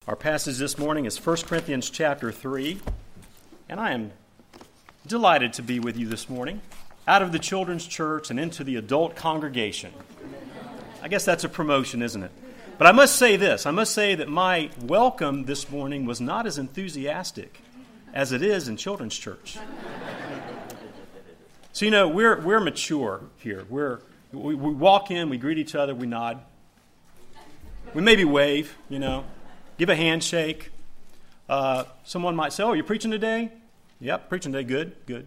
Our passage this morning is 1 Corinthians chapter 3, and I am delighted to be with you this morning, out of the children's church and into the adult congregation. I guess that's a promotion, isn't it? But I must say this, I must say that my welcome this morning was not as enthusiastic as it is in children's church. So, we're mature here. We walk in, we greet each other, we nod. We maybe wave, give a handshake. Someone might say, "Oh, you're preaching today?" "Yep, preaching today. Good.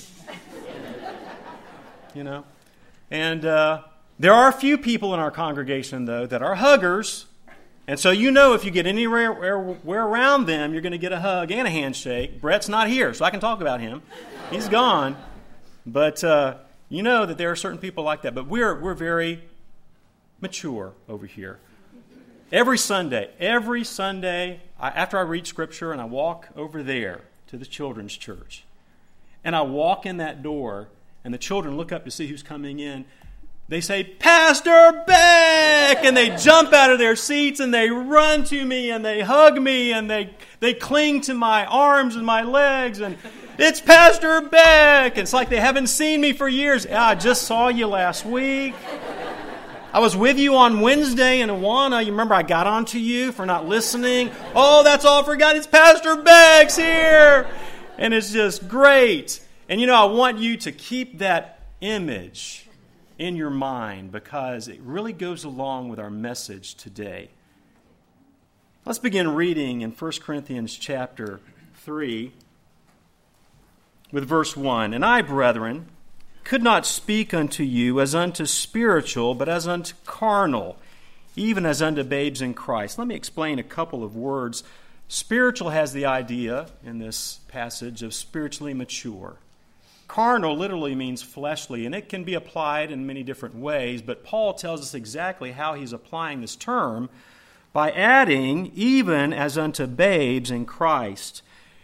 And there are a few people in our congregation, though, that are huggers. And so if you get anywhere around them, you're going to get a hug and a handshake. Brett's not here, so I can talk about him. He's gone. But you know that there are certain people like that. But we're very mature over here. Every Sunday, after I read Scripture and I walk over there to the children's church, and I walk in that door, and the children look up to see who's coming in, they say, "Pastor Beck!" And they jump out of their seats, and they run to me, and they hug me, and they cling to my arms and my legs, and "It's Pastor Beck!" It's like they haven't seen me for years. "I just saw you last week. I was with you on Wednesday in Awana. You remember I got on to you for not listening. Oh, that's all I forgot. It's Pastor Beck's here." And it's just great. And I want you to keep that image in your mind because it really goes along with our message today. Let's begin reading in 1 Corinthians chapter 3 with verse 1. "And I, brethren, could not speak unto you as unto spiritual, but as unto carnal, even as unto babes in Christ." Let me explain a couple of words. Spiritual has the idea in this passage of spiritually mature. Carnal literally means fleshly, and it can be applied in many different ways, but Paul tells us exactly how he's applying this term by adding, even as unto babes in Christ.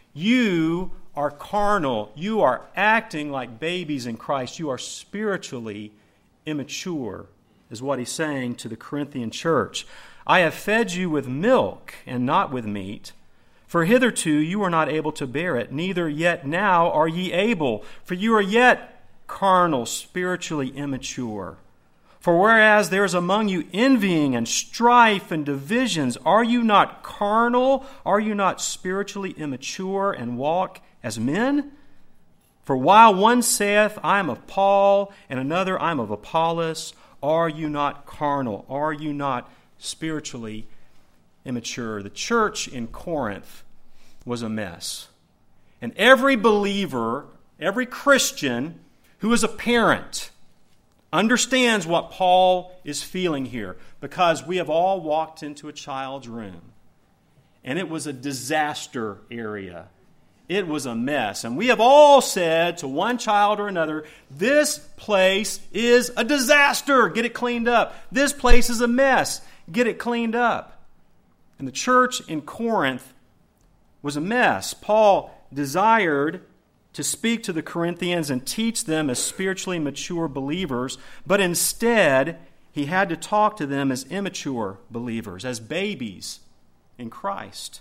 You are carnal. You are acting like babies in Christ. You are spiritually immature, is what he's saying to the Corinthian church. "I have fed you with milk and not with meat, for hitherto you were not able to bear it, neither yet now are ye able, for you are yet carnal, spiritually immature. For whereas there is among you envying and strife and divisions, are you not carnal? Are you not spiritually immature and walk as men? For while one saith, I am of Paul, and another, I am of Apollos, are you not carnal? Are you not spiritually immature?" The church in Corinth was a mess. And every believer, every Christian who is a parent understands what Paul is feeling here, because we have all walked into a child's room, and it was a disaster area. It was a mess. And we have all said to one child or another, "This place is a disaster. Get it cleaned up. This place is a mess. Get it cleaned up." And the church in Corinth was a mess. Paul desired to speak to the Corinthians and teach them as spiritually mature believers, but instead he had to talk to them as immature believers, as babies in Christ.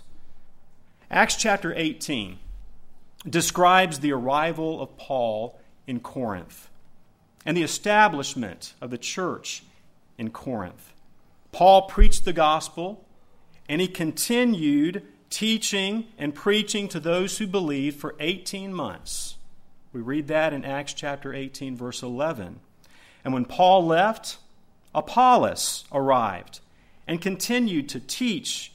Acts chapter 18 describes the arrival of Paul in Corinth and the establishment of the church in Corinth. Paul preached the gospel, and he continued teaching and preaching to those who believed for 18 months. We read that in Acts chapter 18, verse 11. And when Paul left, Apollos arrived and continued to teach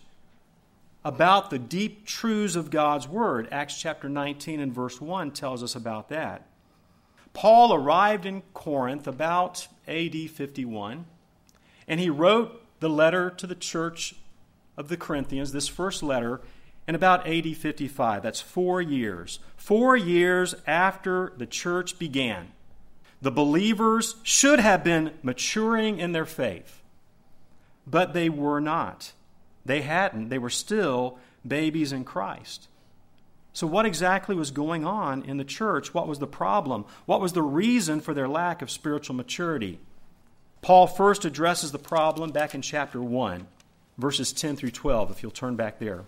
about the deep truths of God's Word. Acts chapter 19 and verse 1 tells us about that. Paul arrived in Corinth about AD 51, and he wrote the letter to the church of the Corinthians, this first letter, in about AD 55. That's 4 years. 4 years after the church began. The believers should have been maturing in their faith, but they were not. They hadn't. They were still babies in Christ. So what exactly was going on in the church? What was the problem? What was the reason for their lack of spiritual maturity? Paul first addresses the problem back in chapter 1. verses 10 through 12, if you'll turn back there.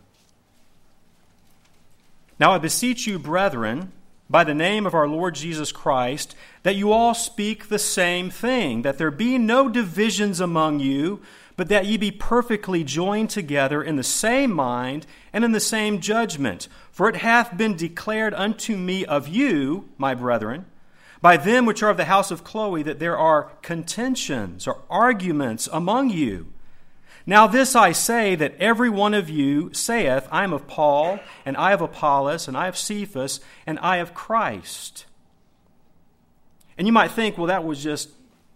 Now I beseech you, brethren, by the name of our Lord Jesus Christ, that you all speak the same thing, that there be no divisions among you, but that ye be perfectly joined together in the same mind and in the same judgment. For it hath been declared unto me of you, my brethren, by them which are of the house of Chloe, that there are contentions or arguments among you. Now this I say, that every one of you saith, I am of Paul, and I of Apollos, and I of Cephas, and I of Christ. And you might think, well, that was just,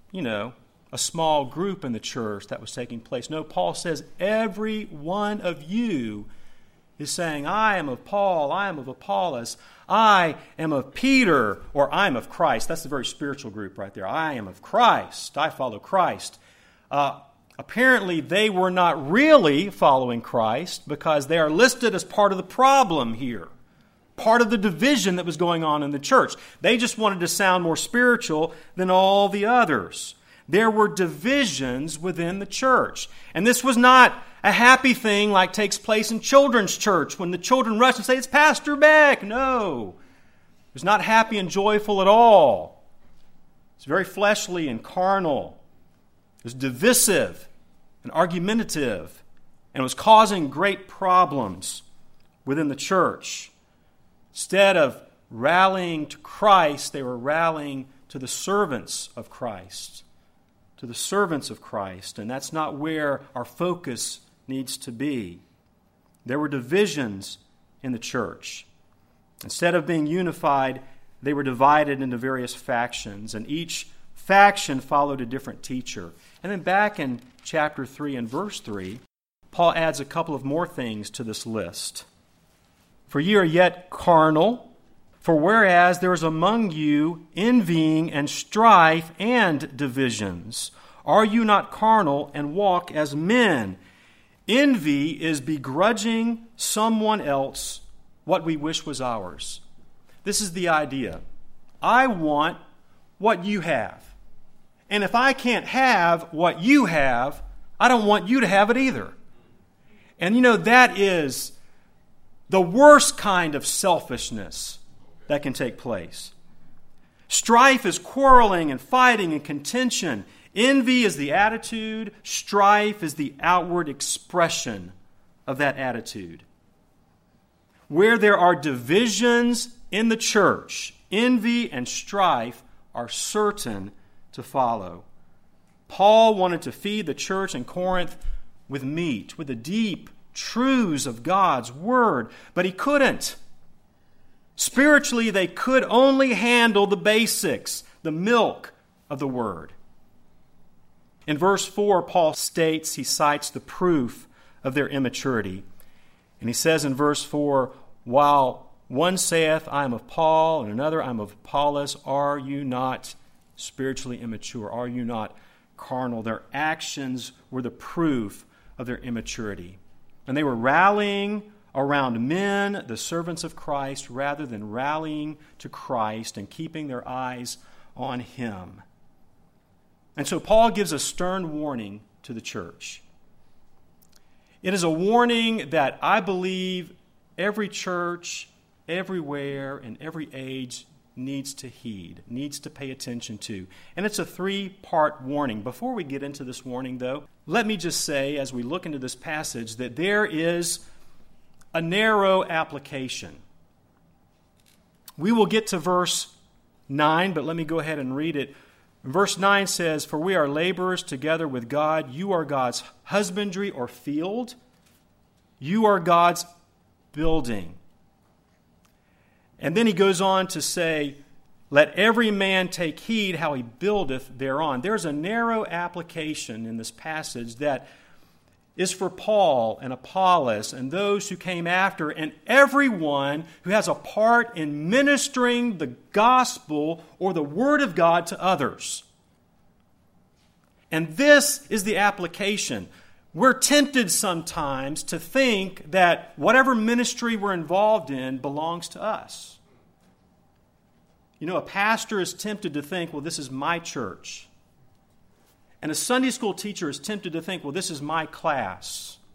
a small group in the church that was taking place. No, Paul says every one of you is saying, I am of Paul, I am of Apollos, I am of Peter, or I am of Christ. That's the very spiritual group right there. I am of Christ. I follow Christ. Apparently, they were not really following Christ because they are listed as part of the problem here, part of the division that was going on in the church. They just wanted to sound more spiritual than all the others. There were divisions within the church. And this was not a happy thing like takes place in children's church when the children rush and say, it's Pastor Beck. No, it was not happy and joyful at all. It's very fleshly and carnal. It was divisive and argumentative, and it was causing great problems within the church. Instead of rallying to Christ, they were rallying to the servants of Christ. To the servants of Christ, and that's not where our focus needs to be. There were divisions in the church. Instead of being unified, they were divided into various factions, and each faction followed a different teacher. And then back in chapter 3 and verse 3, Paul adds a couple of more things to this list. For ye are yet carnal, for whereas there is among you envying and strife and divisions, are you not carnal and walk as men? Envy is begrudging someone else what we wish was ours. This is the idea. I want what you have. And if I can't have what you have, I don't want you to have it either. And that is the worst kind of selfishness that can take place. Strife is quarreling and fighting and contention. Envy is the attitude. Strife is the outward expression of that attitude. Where there are divisions in the church, envy and strife are certain to follow. Paul wanted to feed the church in Corinth with meat, with the deep truths of God's Word, but he couldn't. Spiritually, they could only handle the basics, the milk of the Word. In verse 4, Paul states, he cites the proof of their immaturity. And he says in verse 4, while one saith, I am of Paul, and another, I am of Apollos, are you not spiritually immature? Are you not carnal? Their actions were the proof of their immaturity. And they were rallying around men, the servants of Christ, rather than rallying to Christ and keeping their eyes on Him. And so Paul gives a stern warning to the church. It is a warning that I believe every church, everywhere, in every age needs to heed, needs to pay attention to. And it's a 3-part warning. Before we get into this warning, though, let me just say, as we look into this passage, that there is a narrow application. We will get to verse 9, but let me go ahead and read it. Verse 9 says, for we are laborers together with God. You are God's husbandry or field. You are God's building. And then he goes on to say, let every man take heed how he buildeth thereon. There's a narrow application in this passage that is for Paul and Apollos and those who came after and everyone who has a part in ministering the gospel or the word of God to others. And this is the application. We're tempted sometimes to think that whatever ministry we're involved in belongs to us. A pastor is tempted to think, well, this is my church. And a Sunday school teacher is tempted to think, well, this is my class.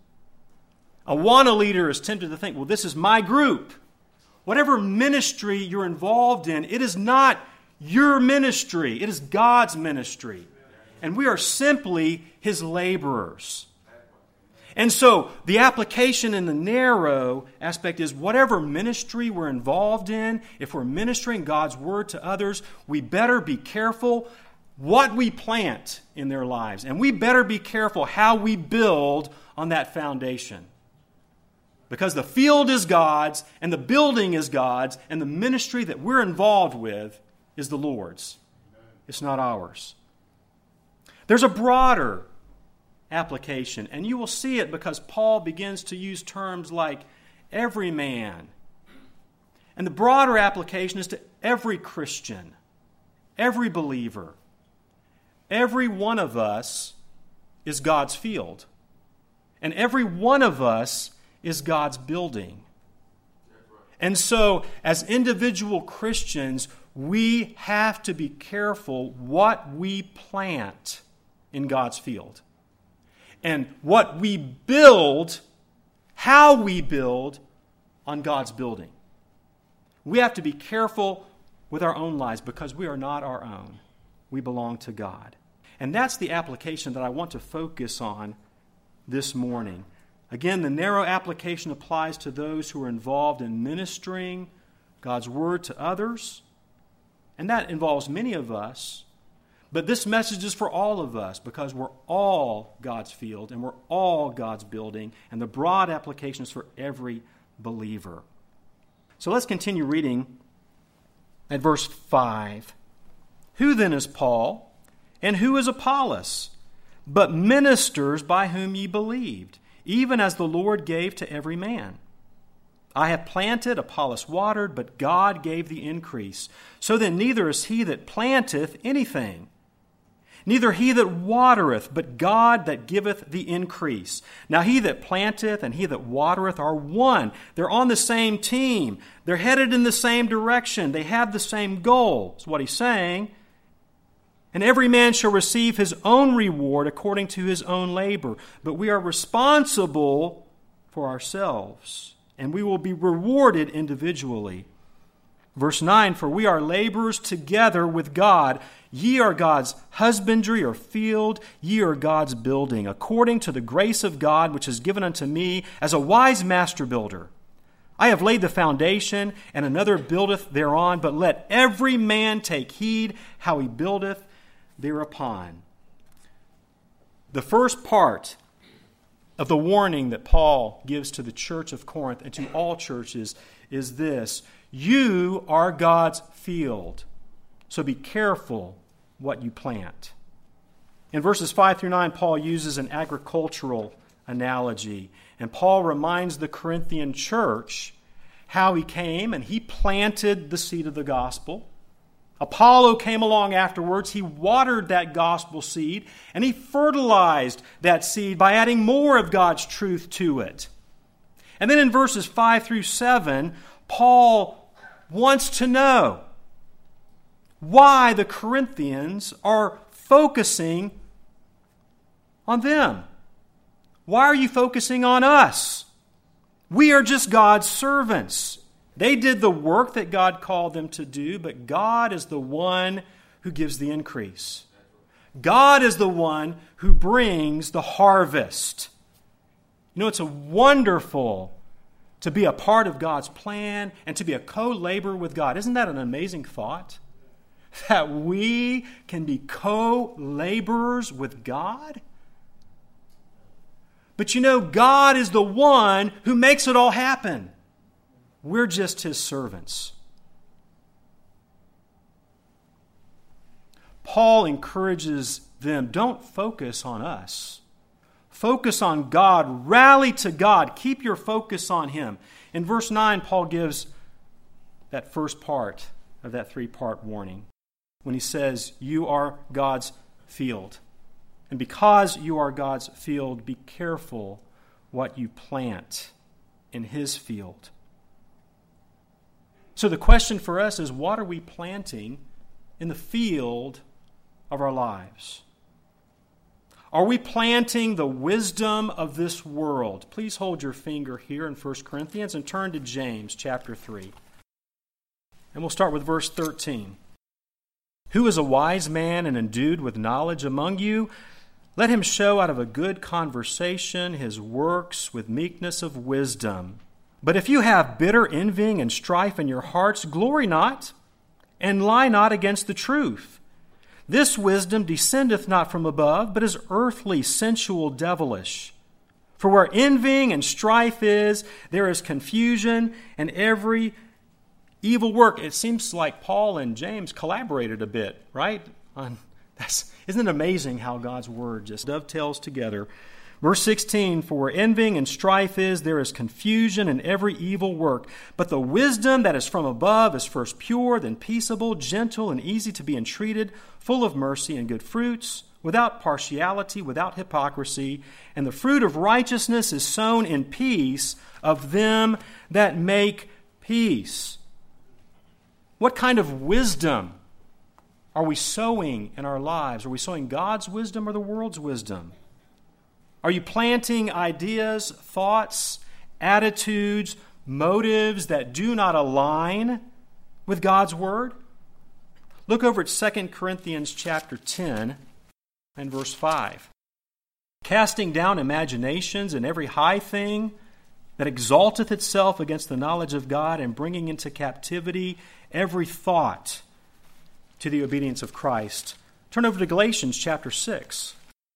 A Awana leader is tempted to think, well, this is my group. Whatever ministry you're involved in, it is not your ministry. It is God's ministry. And we are simply His laborers. And so the application in the narrow aspect is whatever ministry we're involved in, if we're ministering God's Word to others, we better be careful what we plant in their lives. And we better be careful how we build on that foundation. Because the field is God's, and the building is God's, and the ministry that we're involved with is the Lord's. It's not ours. There's a broader application, and you will see it because Paul begins to use terms like every man. And the broader application is to every Christian, every believer. Every one of us is God's field, and every one of us is God's building. And so, as individual Christians, we have to be careful what we plant in God's field. And what we build, how we build on God's building. We have to be careful with our own lives because we are not our own. We belong to God. And that's the application that I want to focus on this morning. Again, the narrow application applies to those who are involved in ministering God's Word to others. And that involves many of us. But this message is for all of us because we're all God's field and we're all God's building. And the broad application is for every believer. So let's continue reading at verse 5. Who then is Paul, and who is Apollos, but ministers by whom ye believed, even as the Lord gave to every man? I have planted, Apollos watered, but God gave the increase. So then neither is he that planteth anything, neither he that watereth, but God that giveth the increase. Now he that planteth and he that watereth are one. They're on the same team. They're headed in the same direction. They have the same goal. That's what he's saying. And every man shall receive his own reward according to his own labor. But we are responsible for ourselves, and we will be rewarded individually. Verse 9, for we are laborers together with God. Ye are God's husbandry or field, ye are God's building, according to the grace of God which is given unto me as a wise master builder. I have laid the foundation, and another buildeth thereon, but let every man take heed how he buildeth thereupon. The first part of the warning that Paul gives to the church of Corinth and to all churches is this: you are God's field, so be careful what you plant. In verses 5 through 9, Paul uses an agricultural analogy, and Paul reminds the Corinthian church how he came and he planted the seed of the gospel. Apollo came along afterwards. He watered that gospel seed, and he fertilized that seed by adding more of God's truth to it. And then in verses 5 through 7, Paul wants to know why the Corinthians are focusing on them. Why are you focusing on us? We are just God's servants. They did the work that God called them to do, but God is the one who gives the increase. God is the one who brings the harvest. You know, it's wonderful to be a part of God's plan and to be a co-laborer with God. Isn't that an amazing thought? That we can be co-laborers with God? But you know, God is the one who makes it all happen. We're just His servants. Paul encourages them, don't focus on us. Focus on God. Rally to God. Keep your focus on Him. In verse 9, Paul gives that first part of that three-part warning when he says, you are God's field. And because you are God's field, be careful what you plant in His field. So the question for us is, what are we planting in the field of our lives? Are we planting the wisdom of this world? Please hold your finger here in 1 Corinthians and turn to James chapter 3. And we'll start with verse 13. Who is a wise man and endued with knowledge among you? Let him show out of a good conversation his works with meekness of wisdom. But if you have bitter envying and strife in your hearts, glory not, and lie not against the truth. This wisdom descendeth not from above, but is earthly, sensual, devilish. For where envying and strife is, there is confusion and every evil work. It seems like Paul and James collaborated a bit, right? Isn't it amazing how God's Word just dovetails together? Verse 16, for where envying and strife is, there is confusion and every evil work. But the wisdom that is from above is first pure, then peaceable, gentle, and easy to be entreated, full of mercy and good fruits, without partiality, without hypocrisy. And the fruit of righteousness is sown in peace of them that make peace. What kind of wisdom are we sowing in our lives? Are we sowing God's wisdom or the world's wisdom? Are you planting ideas, thoughts, attitudes, motives that do not align with God's Word? Look over at 2 Corinthians chapter 10 and verse 5. Casting down imaginations and every high thing that exalteth itself against the knowledge of God, and bringing into captivity every thought to the obedience of Christ. Turn over to Galatians chapter 6.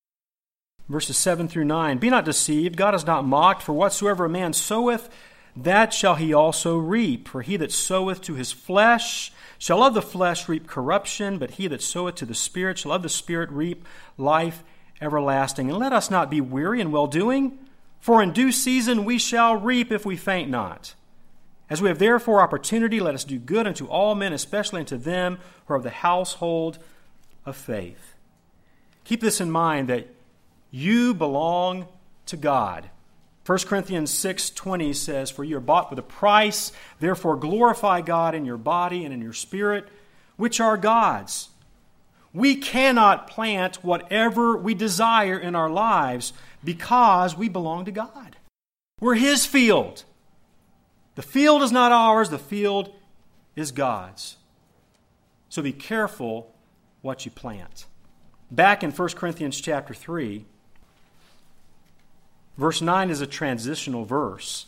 Verses 7 through 9. Be not deceived, God is not mocked, for whatsoever a man soweth, that shall he also reap. For he that soweth to his flesh shall of the flesh reap corruption, but he that soweth to the Spirit shall of the Spirit reap life everlasting. And let us not be weary in well-doing, for in due season we shall reap if we faint not. As we have therefore opportunity, let us do good unto all men, especially unto them who are of the household of faith. Keep this in mind, that you belong to God. 1 Corinthians 6:20 says, for you are bought with a price, therefore glorify God in your body and in your spirit, which are God's. We cannot plant whatever we desire in our lives because we belong to God. We're His field. The field is not ours, the field is God's. So be careful what you plant. Back in 1 Corinthians chapter 3, verse 9 is a transitional verse.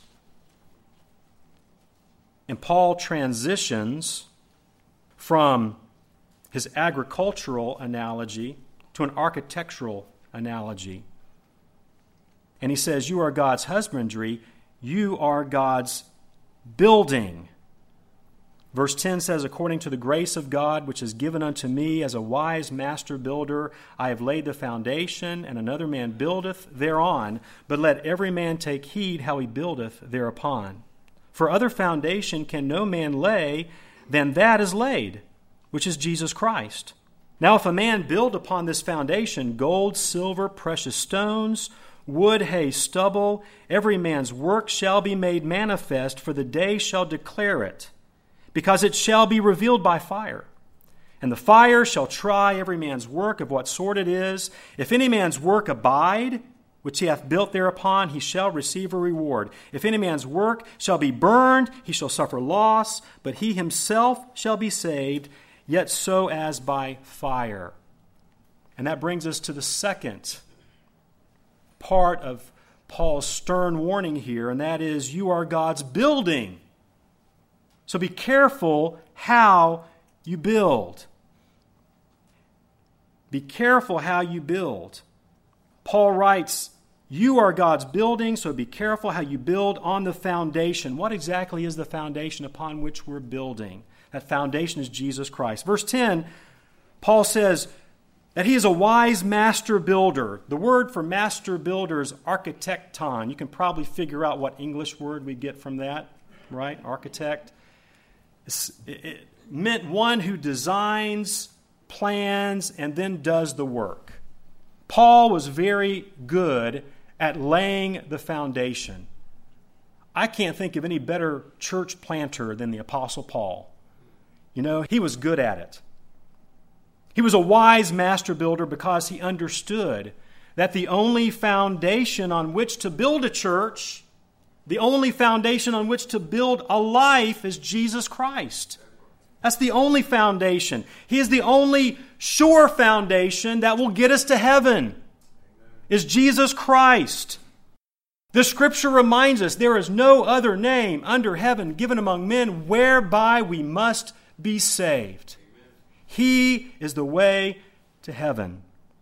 And Paul transitions from his agricultural analogy to an architectural analogy. And he says, you are God's husbandry, you are God's building. Verse 10 says, according to the grace of God, which is given unto me as a wise master builder, I have laid the foundation, and another man buildeth thereon. But let every man take heed how he buildeth thereupon. For other foundation can no man lay than that is laid, which is Jesus Christ. Now if a man build upon this foundation gold, silver, precious stones, wood, hay, stubble, every man's work shall be made manifest, for the day shall declare it, because it shall be revealed by fire. And the fire shall try every man's work of what sort it is. If any man's work abide, which he hath built thereupon, he shall receive a reward. If any man's work shall be burned, he shall suffer loss, but he himself shall be saved, yet so as by fire. And that brings us to the second part of Paul's stern warning here, and that is, you are God's building. So be careful how you build. Be careful how you build. Paul writes, you are God's building, so be careful how you build on the foundation. What exactly is the foundation upon which we're building? That foundation is Jesus Christ. Verse 10, Paul says that he is a wise master builder. The word for master builder is architecton. You can probably figure out what English word we get from that, right? Architect. It meant one who designs, plans, and then does the work. Paul was very good at laying the foundation. I can't think of any better church planter than the Apostle Paul. You know, he was good at it. He was a wise master builder because he understood that the only foundation on which to build a church, the only foundation on which to build a life is Jesus Christ. That's the only foundation. He is the only sure foundation that will get us to heaven, is Jesus Christ. The Scripture reminds us there is no other name under heaven given among men whereby we must be saved. He is the way to heaven.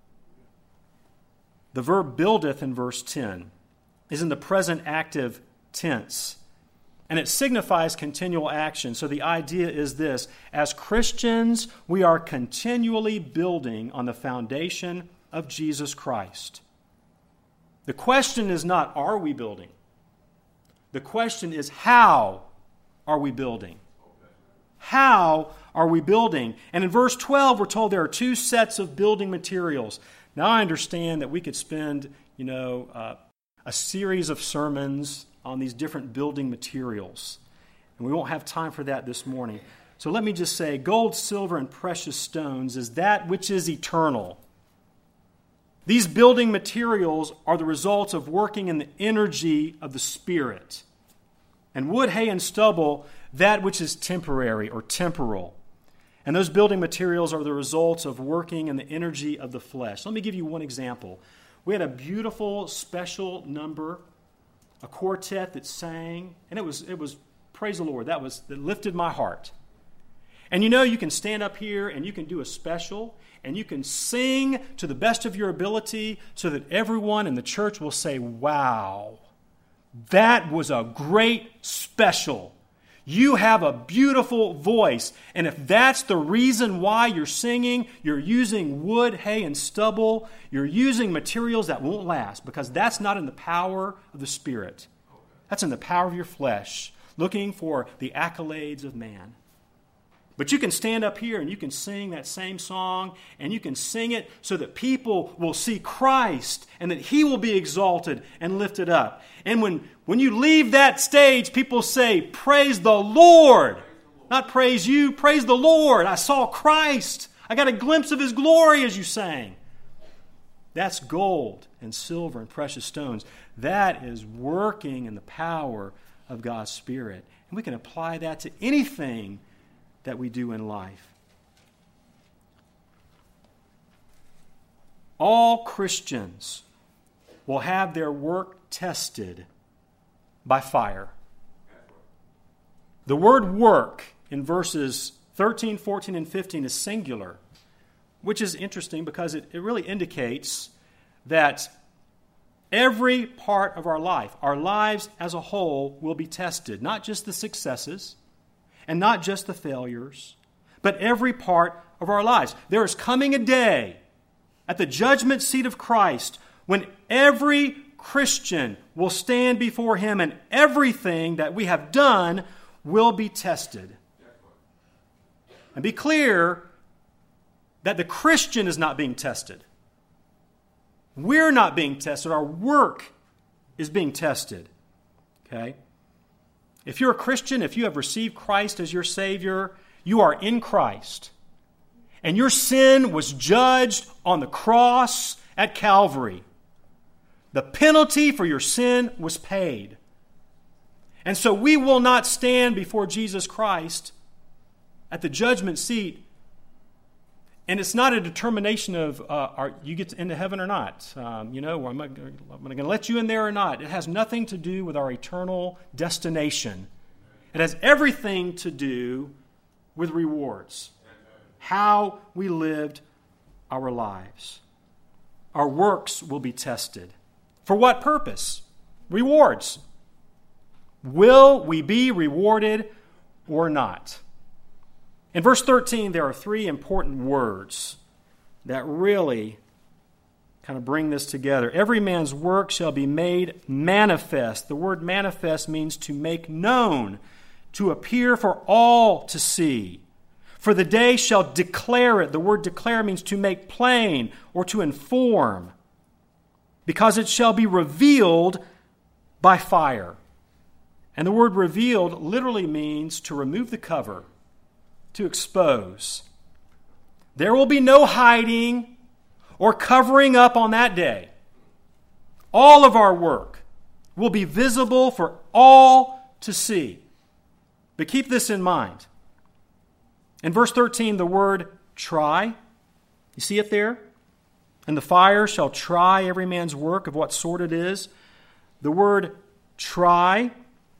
The verb buildeth in verse 10 is in the present active tense, and it signifies continual action. So the idea is this: as Christians, we are continually building on the foundation of Jesus Christ. The question is not, are we building? The question is, how are we building? How are we building? And in verse 12, we're told there are two sets of building materials. Now, I understand that we could spend, a series of sermons on these different building materials, and we won't have time for that this morning. So let me just say, gold, silver, and precious stones is that which is eternal. These building materials are the results of working in the energy of the Spirit. And wood, hay, and stubble, that which is temporary or temporal. And those building materials are the results of working in the energy of the flesh. Let me give you one example. We had a beautiful special number, a quartet that sang, and it was praise the Lord, that lifted my heart. And you can stand up here and you can do a special, and you can sing to the best of your ability so that everyone in the church will say, wow, that was a great special. You have a beautiful voice. And if that's the reason why you're singing, you're using wood, hay, and stubble, you're using materials that won't last, because that's not in the power of the Spirit. That's in the power of your flesh, looking for the accolades of man. But you can stand up here and you can sing that same song, and you can sing it so that people will see Christ and that He will be exalted and lifted up. And when you leave that stage, people say, praise the Lord. Not praise you, praise the Lord. I saw Christ. I got a glimpse of His glory as you sang. That's gold and silver and precious stones. That is working in the power of God's Spirit. And we can apply that to anything that we do in life. All Christians will have their work tested by fire. The word work in verses 13, 14, and 15 is singular, which is interesting because it really indicates that every part of our lives as a whole, will be tested. Not just the successes, and not just the failures, but every part of our lives. There is coming a day at the judgment seat of Christ when every Christian will stand before Him, and everything that we have done will be tested. And be clear that the Christian is not being tested. We're not being tested. Our work is being tested. Okay? If you're a Christian, if you have received Christ as your Savior, you are in Christ. And your sin was judged on the cross at Calvary. The penalty for your sin was paid. And so we will not stand before Jesus Christ at the judgment seat. And it's not a determination of you get into heaven or not. Am I going to let you in there or not? It has nothing to do with our eternal destination. It has everything to do with rewards. How we lived our lives. Our works will be tested. For what purpose? Rewards. Will we be rewarded or not? In verse 13, there are three important words that really kind of bring this together. Every man's work shall be made manifest. The word manifest means to make known, to appear for all to see. For the day shall declare it. The word declare means to make plain or to inform. Because it shall be revealed by fire. And the word revealed literally means to remove the cover, to expose. There will be no hiding or covering up on that day. All of our work will be visible for all to see. But keep this in mind. In verse 13, the word try, you see it there? And the fire shall try every man's work of what sort it is. The word try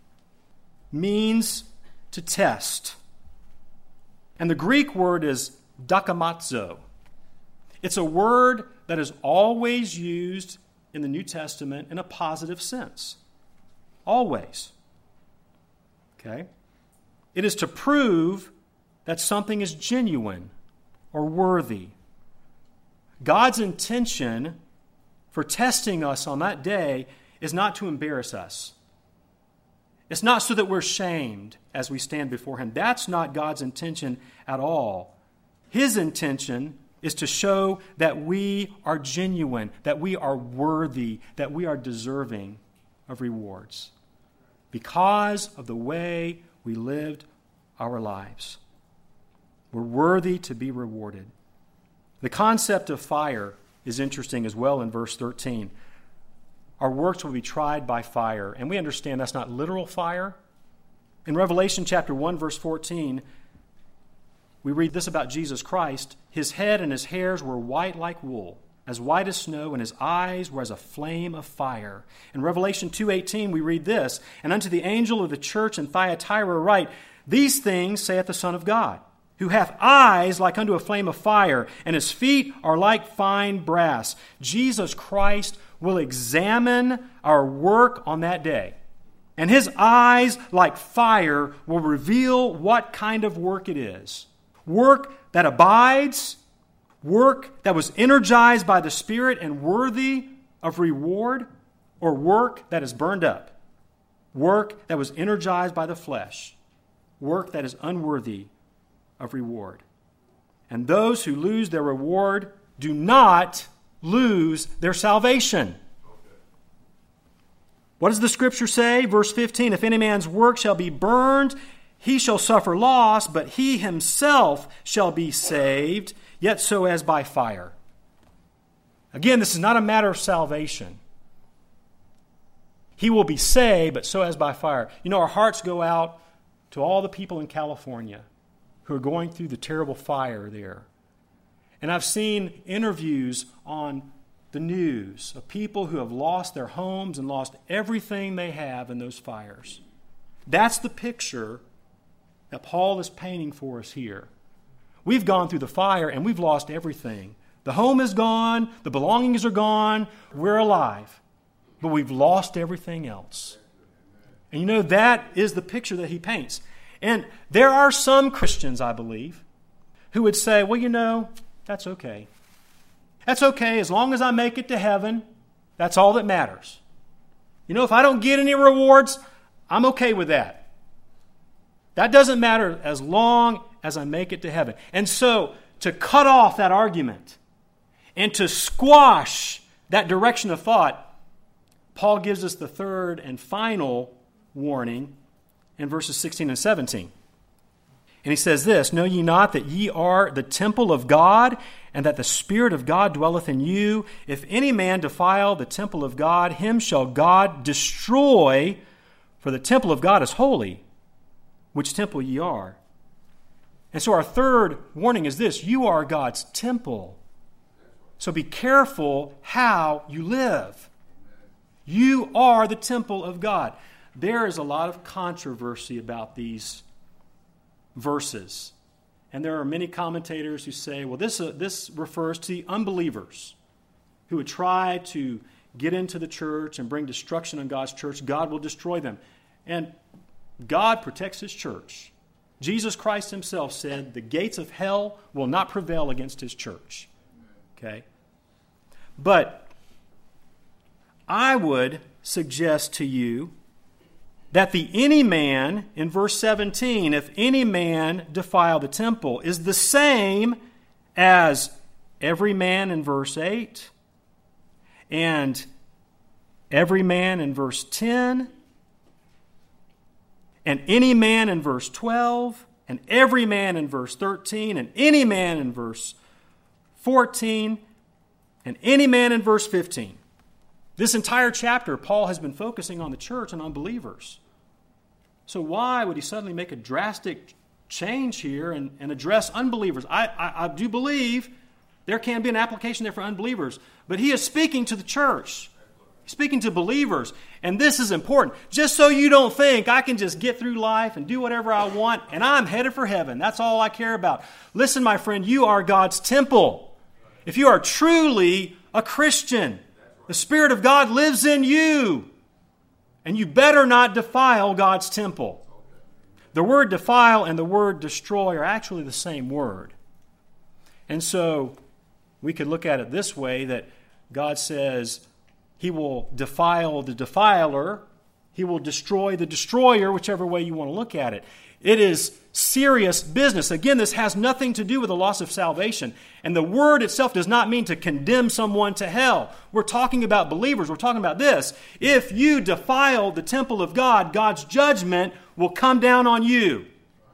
means to test. And the Greek word is dokimazo. It's a word that is always used in the New Testament in a positive sense. Always. Okay? It is to prove that something is genuine or worthy. God's intention for testing us on that day is not to embarrass us. It's not so that we're shamed as we stand before Him. That's not God's intention at all. His intention is to show that we are genuine, that we are worthy, that we are deserving of rewards because of the way we lived our lives. We're worthy to be rewarded. The concept of fire is interesting as well in verse 13. Our works will be tried by fire. And we understand that's not literal fire. In Revelation chapter 1, verse 14, we read this about Jesus Christ. His head and his hairs were white like wool, as white as snow, and his eyes were as a flame of fire. In Revelation 2:18, we read this, and unto the angel of the church in Thyatira write, These things saith the Son of God, who hath eyes like unto a flame of fire, and his feet are like fine brass. Jesus Christ will examine our work on that day. And his eyes, like fire, will reveal what kind of work it is. Work that abides, work that was energized by the Spirit and worthy of reward, or work that is burned up. Work that was energized by the flesh. Work that is unworthy of reward. And those who lose their reward do not lose their salvation. What does the Scripture say? Verse 15, If any man's work shall be burned, he shall suffer loss, but he himself shall be saved, yet so as by fire. Again, this is not a matter of salvation. He will be saved, but so as by fire. You know, our hearts go out to all the people in California who are going through the terrible fire there. And I've seen interviews on the news of people who have lost their homes and lost everything they have in those fires. That's the picture that Paul is painting for us here. We've gone through the fire and we've lost everything. The home is gone, the belongings are gone, we're alive, but we've lost everything else. And you know, that is the picture that he paints. And there are some Christians, I believe, who would say, well, you know, that's okay. That's okay as long as I make it to heaven. That's all that matters. You know, if I don't get any rewards, I'm okay with that. That doesn't matter as long as I make it to heaven. And so, to cut off that argument and to squash that direction of thought, Paul gives us the third and final warning in verses 16 and 17. And he says this, Know ye not that ye are the temple of God, and that the Spirit of God dwelleth in you? If any man defile the temple of God, him shall God destroy, for the temple of God is holy, which temple ye are. And so our third warning is this, you are God's temple. So be careful how you live. You are the temple of God. There is a lot of controversy about these verses. And there are many commentators who say, well, this refers to the unbelievers who would try to get into the church and bring destruction on God's church. God will destroy them. And God protects His church. Jesus Christ Himself said, the gates of hell will not prevail against His church. Okay? But I would suggest to you that the any man in verse 17, if any man defile the temple, is the same as every man in verse 8 and every man in verse 10 and any man in verse 12 and every man in verse 13 and any man in verse 14 and any man in verse 15. This entire chapter, Paul has been focusing on the church and on believers. So why would he suddenly make a drastic change here and address unbelievers? I do believe there can be an application there for unbelievers, but he is speaking to the church. He's speaking to believers, and this is important. Just so you don't think I can just get through life and do whatever I want, and I'm headed for heaven. That's all I care about. Listen, my friend, you are God's temple. If you are truly a Christian, the Spirit of God lives in you, and you better not defile God's temple. The word defile and the word destroy are actually the same word. And so we could look at it this way, that God says He will defile the defiler, He will destroy the destroyer, whichever way you want to look at it. It is serious business. Again, this has nothing to do with the loss of salvation. And the word itself does not mean to condemn someone to hell. We're talking about believers. We're talking about this. If you defile the temple of God, God's judgment will come down on you.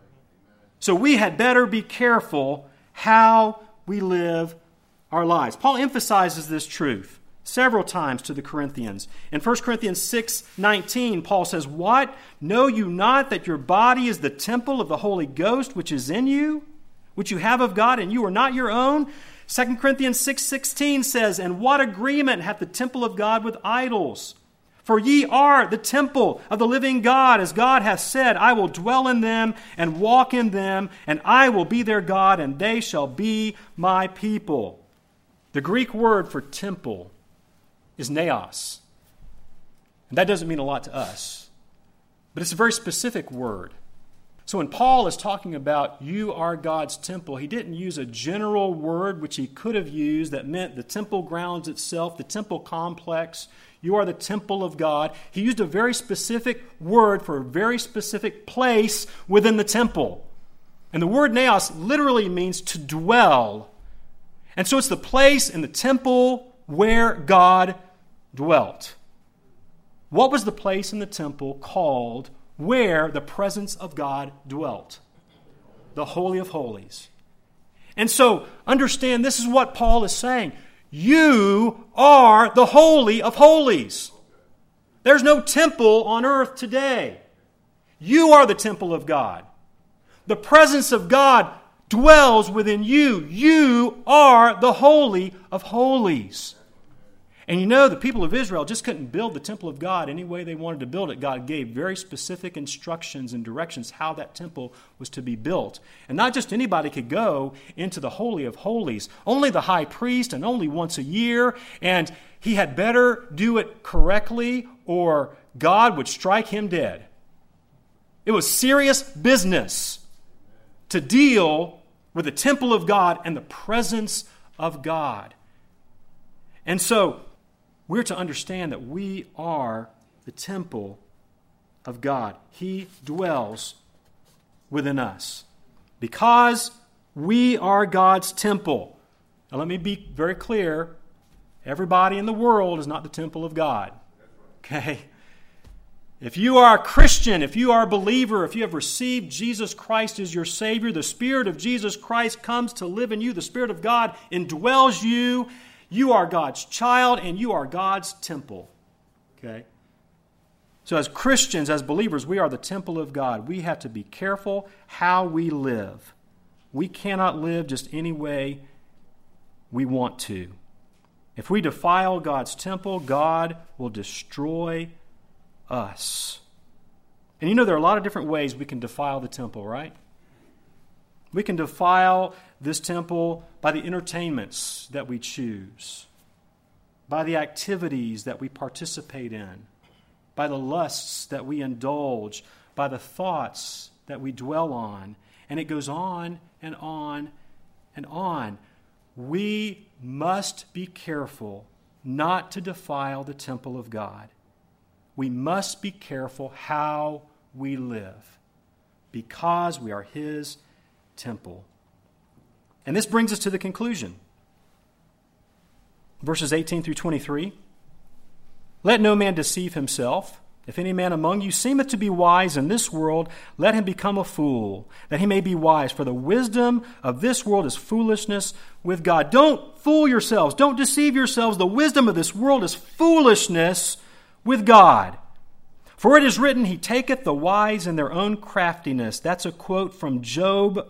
So we had better be careful how we live our lives. Paul emphasizes this truth several times to the Corinthians. In 1 Corinthians 6:19, Paul says, "What? Know you not that your body is the temple of the Holy Ghost which is in you, which you have of God, and you are not your own?" 2 Corinthians 6:16 says, "And what agreement hath the temple of God with idols? For ye are the temple of the living God, as God hath said, I will dwell in them and walk in them, and I will be their God, and they shall be my people." The Greek word for temple is naos. And that doesn't mean a lot to us, but it's a very specific word. So when Paul is talking about you are God's temple, he didn't use a general word which he could have used that meant the temple grounds itself, the temple complex. You are the temple of God. He used a very specific word for a very specific place within the temple. And the word naos literally means to dwell. And so it's the place in the temple where God dwelt. What was the place in the temple called where the presence of God dwelt? The Holy of Holies. And so understand, this is what Paul is saying. You are the Holy of Holies. There's no temple on earth today. You are the temple of God. The presence of God dwells within you. You are the Holy of Holies. And you know, the people of Israel just couldn't build the temple of God any way they wanted to build it. God gave very specific instructions and directions how that temple was to be built. And not just anybody could go into the Holy of Holies. Only the high priest, and only once a year. And he had better do it correctly or God would strike him dead. It was serious business to deal with the temple of God and the presence of God. And so we're to understand that we are the temple of God. He dwells within us because we are God's temple. Now let me be very clear. Everybody in the world is not the temple of God. Okay? If you are a Christian, if you are a believer, if you have received Jesus Christ as your Savior, the Spirit of Jesus Christ comes to live in you. The Spirit of God indwells you. You are God's child and you are God's temple. Okay? So as Christians, as believers, we are the temple of God. We have to be careful how we live. We cannot live just any way we want to. If we defile God's temple, God will destroy us. And you know there are a lot of different ways we can defile the temple, right? We can defile this temple by the entertainments that we choose, by the activities that we participate in, by the lusts that we indulge, by the thoughts that we dwell on. And it goes on and on and on. We must be careful not to defile the temple of God. We must be careful how we live because we are His temple. And this brings us to the conclusion. Verses 18 through 23. Let no man deceive himself, If any man among you seemeth to be wise in this world, let him become a fool, that he may be wise. For the wisdom of this world is foolishness with God. Don't fool yourselves. Don't deceive yourselves. The wisdom of this world is foolishness with God. For it is written, He taketh the wise in their own craftiness. That's a quote from Job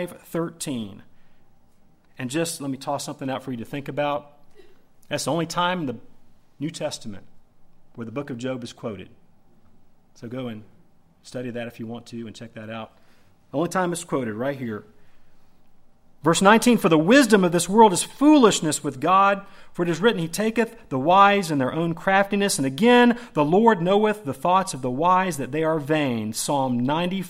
5:13. And just let me toss something out for you to think about. That's the only time in the New Testament where the book of Job is quoted. So go and study that if you want to and check that out. The only time it's quoted, right here. Verse 19, For the wisdom of this world is foolishness with God, for it is written, He taketh the wise in their own craftiness. And again, the Lord knoweth the thoughts of the wise, that they are vain. Psalm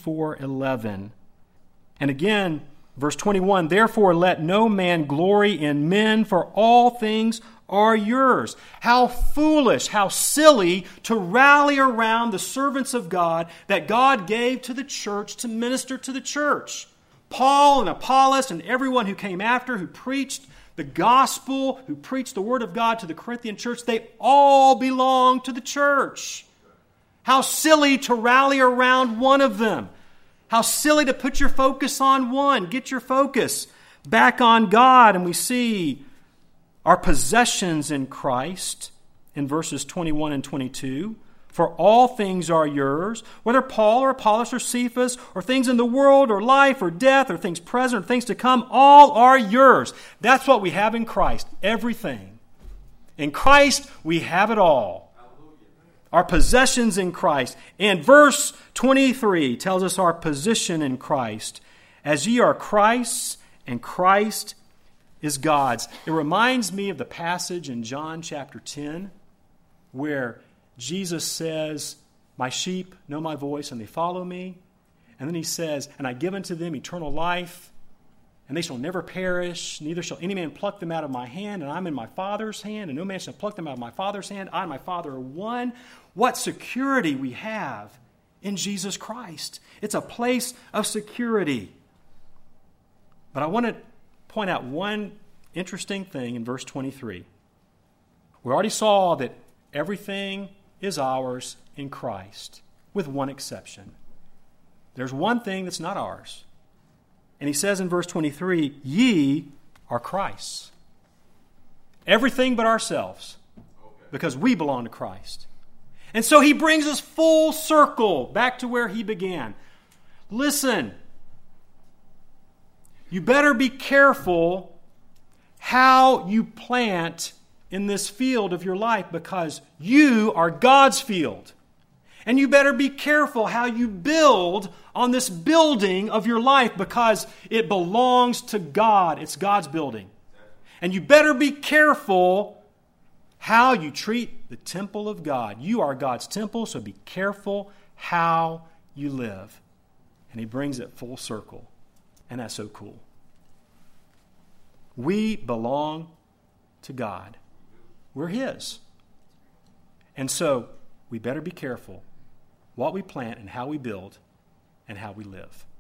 94:11. And again, verse 21, Therefore let no man glory in men, for all things are yours. How foolish, how silly to rally around the servants of God that God gave to the church to minister to the church. Paul and Apollos and everyone who came after, who preached the gospel, who preached the word of God to the Corinthian church, they all belong to the church. How silly to rally around one of them. How silly to put your focus on one. Get your focus back on God. And we see our possessions in Christ in verses 21 and 22. For all things are yours, whether Paul or Apollos or Cephas, or things in the world, or life, or death, or things present, or things to come, all are yours. That's what we have in Christ, everything. In Christ, we have it all. Our possessions in Christ. And verse 23 tells us our position in Christ. As ye are Christ's, and Christ is God's. It reminds me of the passage in John chapter 10, where Jesus says, My sheep know my voice, and they follow me. And then he says, And I give unto them eternal life, and they shall never perish, neither shall any man pluck them out of my hand, and I'm in my Father's hand, and no man shall pluck them out of my Father's hand. I and my Father are one. What security we have in Jesus Christ. It's a place of security. But I want to point out one interesting thing in verse 23. We already saw that everything is ours in Christ, with one exception. There's one thing that's not ours. And he says in verse 23, Ye are Christ's. Everything but ourselves, because we belong to Christ. And so he brings us full circle back to where he began. Listen, you better be careful how you plant in this field of your life, because you are God's field. And you better be careful how you build on this building of your life, because it belongs to God. It's God's building. And you better be careful how you treat the temple of God. You are God's temple, so be careful how you live. And he brings it full circle. And that's so cool. We belong to God. We're His. And so we better be careful what we plant and how we build and how we live.